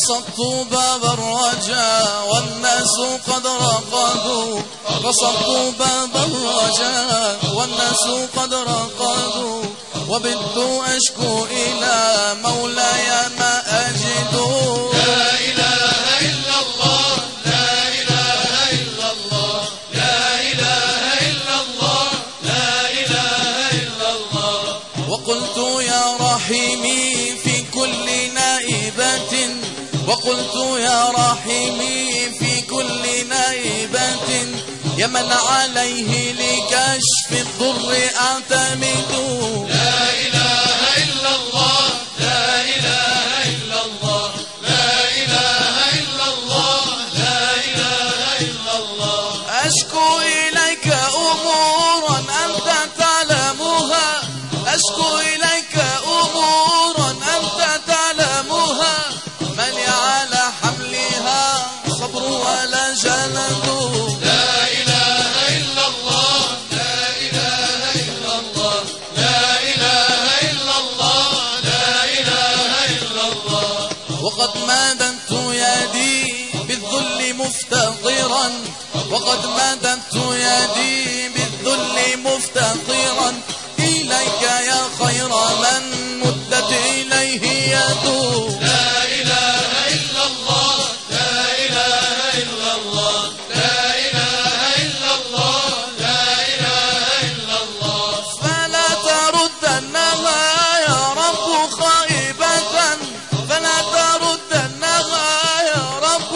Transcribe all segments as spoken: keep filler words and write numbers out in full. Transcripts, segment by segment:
بسطت باب الرجاء والناس قد رقدوا، بسطت باب الرجاء والناس قد رقدوا، وبت أشكو إلى مولاي ما أجد. لا إله إلا الله، لا إله إلا الله، لا إله إلا الله، لا إله إلا الله. وقلت يا رحيمي في كل نائبة، وقلت يا رحيمي في كل نائبة، يا من عليه لكشف الضر أعتمد. لا إله إلا الله، لا إله إلا الله، لا إله إلا الله، لا إله إلا الله. أشكو إليك أمورا أنت تعلمها، أشكو إليك أمورا أنت تعلمها، من على حملها صبر ولا جلد. لا إله إلا الله، لا إله إلا الله، لا إله إلا الله، لا إله إلا الله. وقد مددت يدي بالذل مفتقرا، وقد مددت يدي بالذل مفتقرا إليك يا خير من مدت إليه يده. لا إله إلا الله، لا إله إلا الله، لا إله إلا الله، لا إله إلا الله. فلا تردنها يا رب خائبة، فلا تردنها يا رب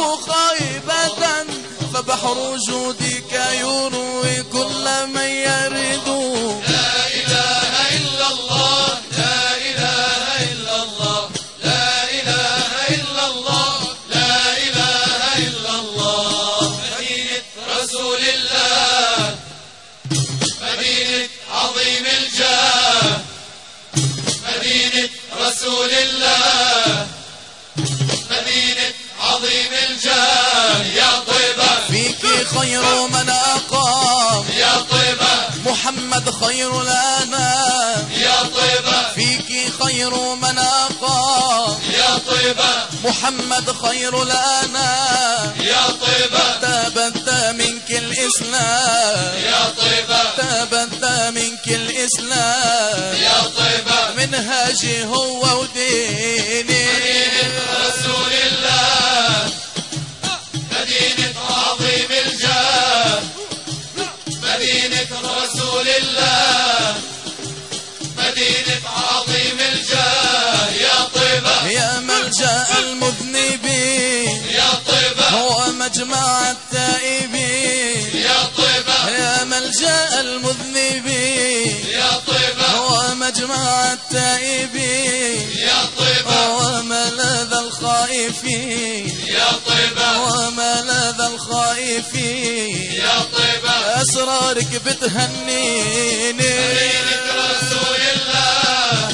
خائبة، فبحر جودك يروي كل من يرد. لا إله إلا الله، لا إله إلا الله، لا إله إلا الله، لا إله إلا الله. مدينة رسول الله، مدينة عظيم الجاه، مدينة رسول الله، مدينة عظيم الجاه. يا طيبة فيك خير من أقام، يا طيبة محمد خير الأنام، يا طيبة فيك خير من أقام، يا طيبة محمد خير الأنام. يا طيبة تبت منك الإسلام، يا طيبة تبت منك الإسلام، يا طيبة. منهاجي هو وديني. مدينة رسول الله، مدينة عظيم الجاه، مدينة رسول الله، مدينة عظيم الجاه. يا طيبة يا ملجأ المذنبين، يا طيبة هو مجمع التائبين، يا طيبة يا ملجأ المذنبين، يا طيبة هو مجمع التائبين، يا طيبة وملاذ الخائفين، يا طيبة وملاذ الخائفين. يا طيبة. أسرارك بتهنيني، مدينة رسول الله،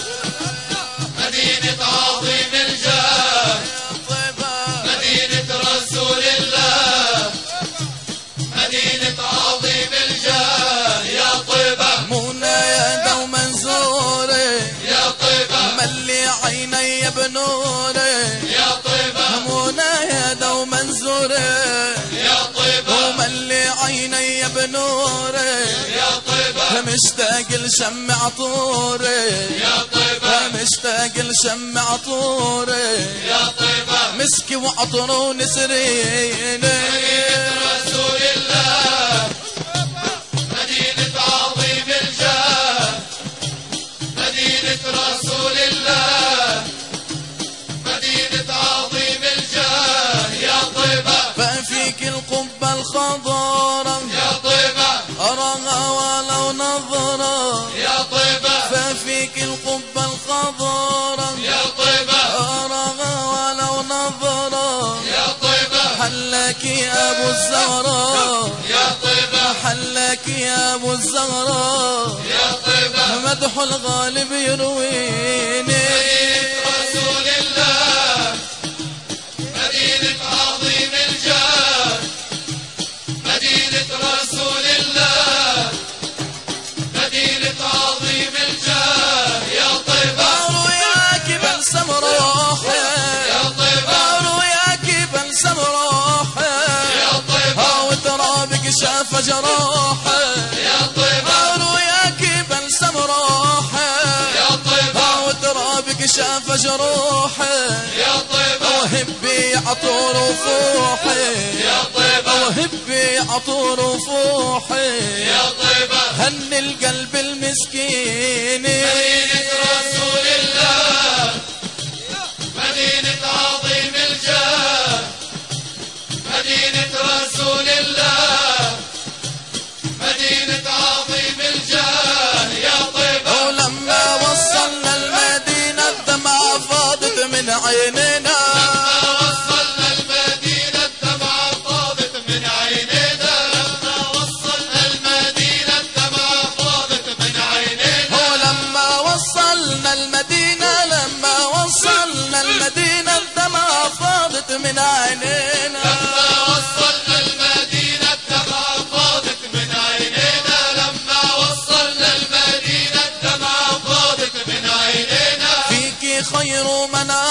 مدينة عظيم الجاه، مدينة رسول الله، مدينة عظيم الجاه. يا طيبة منايا دوما زوري، يا طيبة ملي عيني بنوري، يا طيبة منايا دوما زوري، يا طيبة وملي عيني بنوري، يا طيبة مشتاق لشمع طوري، يا طيبة مشتاق لشمع طوري، يا طيبة. مسكي وعطر ونسريني. مدينة رسول الله، مدينة عظيم الجاه، مدينة رسول الله، مدينة عظيم الجاه. يا طيبة ففيك القبة الخضراء يا طيبة أراها ولو نظرة، يا طيبة ففيك القبة الخضراء يا طيبة أراها ولو نظرة. يا طيبة حلك يا أبو الزهراء، يا طيبة حلك يا أبو الزهراء، يا طيبة. مدح الغالب يرويني. مدينة رسول الله، مدينة عظيم الجاه، مدينة رسول الله، مدينة عظيم الجاه. يا طيبة أروياك بل سمروحي، يا طيبة أروياك جروحه يا طيبة وياك بلسم روحه يا طيبة وترابك شاف جروحه يا طيبة وهبي عطور وفوحي يا طيبة وهبي عطور وفوحي يا طيبة هن القلب المسكين مدينة رسول الله مدينة عظيم الجاه مدينة رسول الله مدينة عظيم الجاه يا طيبة ولما وصلنا المدينة الدمعة فاضت من عينينا لما وصلنا المدينة الدمعة فاضت من عينينا لما وصلنا المدينة الدمعة فاضت من عينينا ولما وصلنا المدينة لما وصلنا المدينة الدمعة فاضت من عينينا لما وصلنا المدينة الدمعة فاضت من عينينا لما وصلنا المدينة الدمعة فاضت من عينينا فيك خير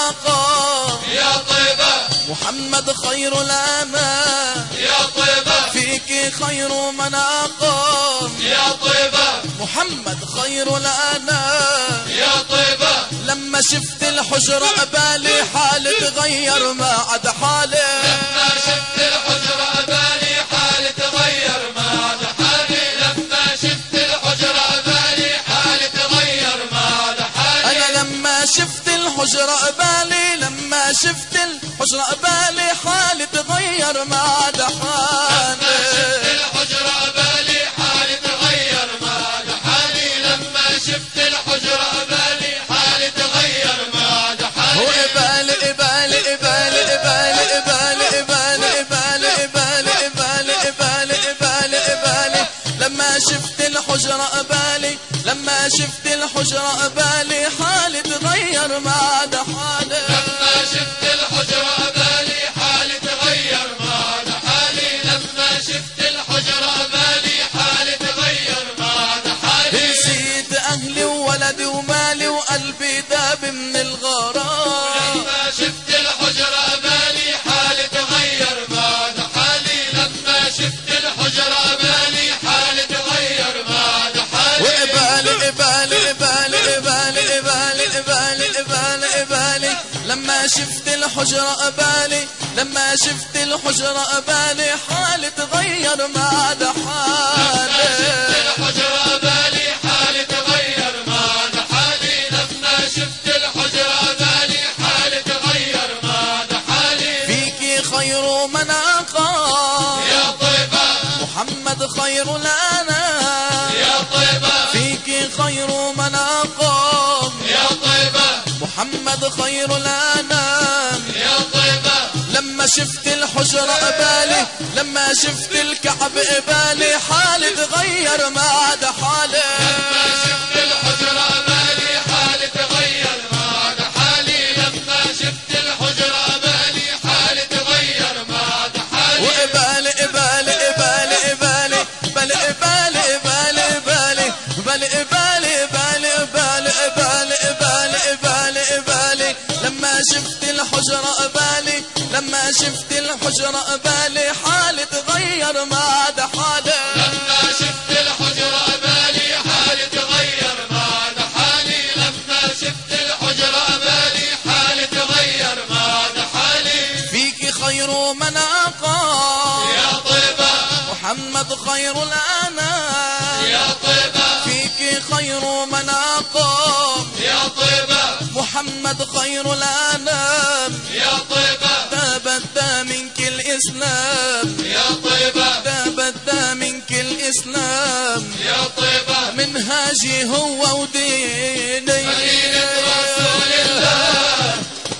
مناقة يا طيبة محمد خير الأنام يا طيبة فيك خير مناقة يا طيبة محمد خير الأنام يا طيبة لما شفت الحجرة بالي حالي تغير ما عاد حالي لما شفت الحجرة بالي حالي تغير ما عاد حالي لما شفت الحجرة بالي حالي تغير ما عاد حالي أنا لما شفت الحجرة بالي لما شفت الحجرة بالي حالي تغير ما عاد لما شفت حالي الحجرة بالي حالي تغير ما عاد حالي لما شفت الحجرة بالي حالي تغير ما عاد هو حالي إبالي إبالي إبالي إبالي إبالي إبالي إبالي إبالي إبالي إبالي إبالي إبالي لما شفت الحجرة بالي لما شفت الحجرة بالي حالي تغير ما عاد حالي لما شفت الحجرة بالي حالي تغير ما عاد حالي لما شفت الحجرة بالي حالي تغير ما عاد حالي نسيت أهلي وولدي ومالي وقلبي داب من الغرام لما شفت الحجرة بالي حالي تغير ما عاد حالي لما شفت الحجرة بالي حالي تغير ما عاد حالي وإبالي إبالي إبالي إبالي إبالي إبالي إبالي إبالي لما شفت الحجرة بالي لما شفت الحجرة بالي حالي تغير ما عاد لما شفت حالي الحجرة بالي حالي تغير ما عاد حالي لما شفت الحجرة بالي حالي تغير ما عاد حالي فيك خير مناقة يا طيبة محمد خير الأنام يا طيبة فيك خير مناقة يا طيبة محمد خير الأنام يا طيبة لما شفت الحجرة بالي لما شفت الكعب بالي حالي تغير ما عاد حالي لما شفت الحجرة بالي حالي تغير ما عاد حالي لما شفت الحجرة بالي حالي تغير ما عاد حالي وإبالي إبالي إبالي إبالي بل إبالي إبالي إبالي بل إبالي إبالي إبالي إبالي إبالي إبالي إبالي لما شفت الحجرة بالي لما شفت الحجرة بالي حالي تغير ما عاد حالي لما شفت الحجرة بالي حالي تغير ما عاد حالي لما شفت الحجرة بالي حالي تغير ما عاد حالي فيك خير مناقة يا طيبة محمد خير الأنام يا طيبة فيك خير مناقة يا طيبة محمد خير الأنام يا طيبة تبدى منك الإسلام يا طيبة تبدى منك الإسلام يا طيبة منهاجي هو وديني مدينة رسول الله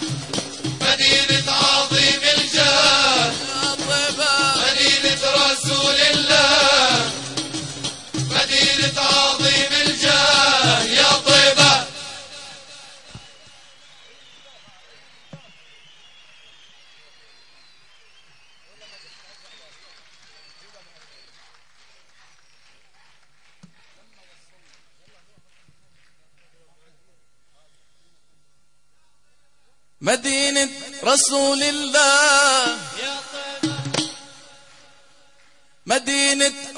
مدينة عظيم الجاه يا طيبة مدينة رسول الله مدينة عظيم الجاه يا طيبة مدينة رسول الله مدينة